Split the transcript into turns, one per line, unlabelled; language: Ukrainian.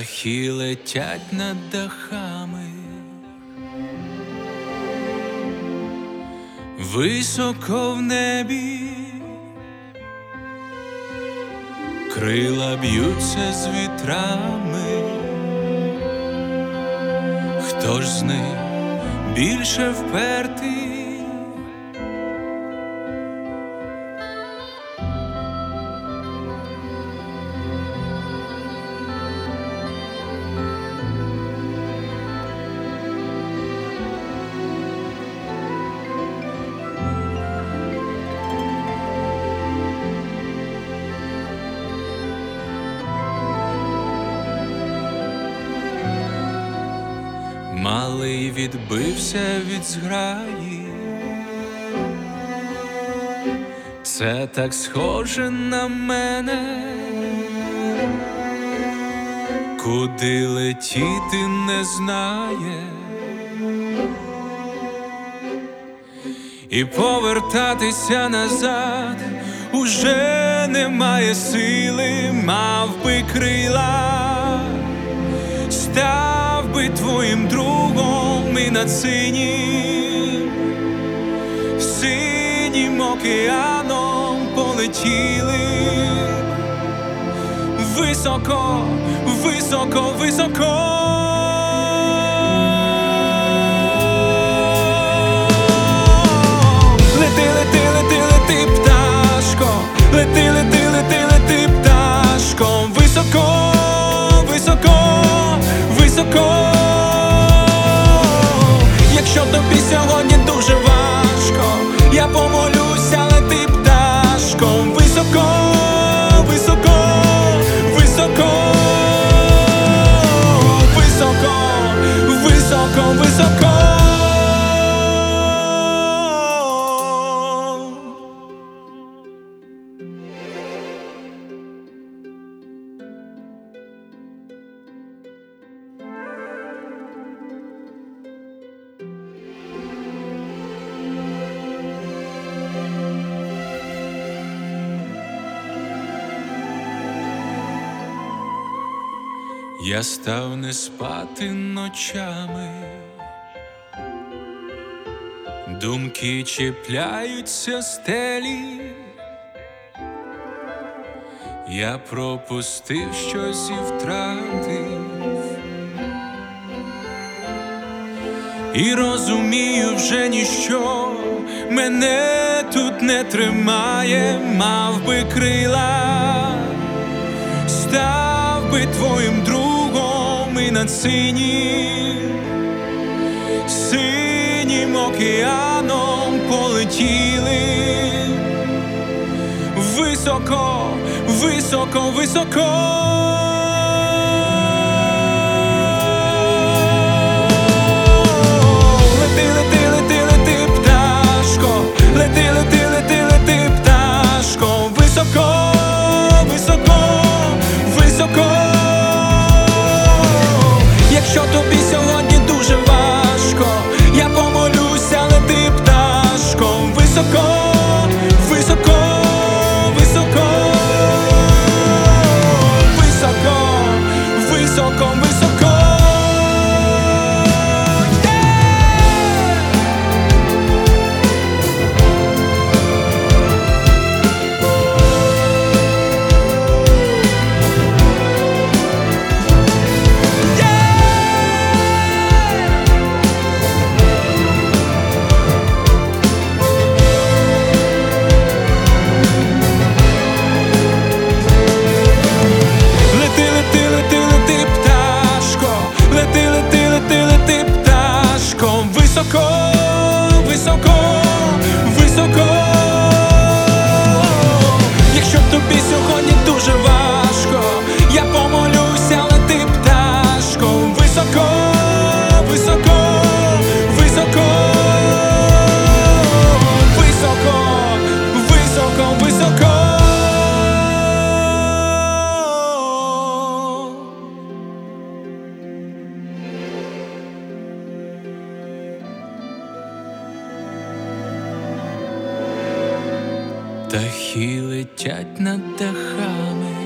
Птахи летять над дахами, високо в небі, крила б'ються з вітрами. Хто ж з них більше впертий? Малий відбився від зграї, це так схоже на мене, куди летіти не знає, і повертатися назад уже немає сили. Мав би крила, став би твоїм другом і над синім океаном полетіли високо, високо, високо. Лети, лети, лети, лети, пташко, лети, лети, лети, лети, пташко, високо, високо, високо. Якщо тобі сьогодні дуже важко, я помолюся, лети, пташко, високо, високо, високо, високо, високо, високо. Я став не спати ночами, думки чіпляються стелі, я пропустив щось і втратив, і розумію, вже ніщо мене тут не тримає. Мав би крила, став би твоїм другом і над синім океаном полетіли високо, високо, високо. Лети, лети, лети, лети, пташко, лети, лети, лети, лети, пташко, високо, високо, високо. Якщо тобі сьогодні дуже важко, я помолюся, лети, пташко, високо, високо, високо, високо, високо, високо. Високо, високо, високо. Якщо тобі сьогодні дуже важко, я помолюся, лети, пташко, високо, високо, високо, високо, високо, високо. Птахи летять над дахами,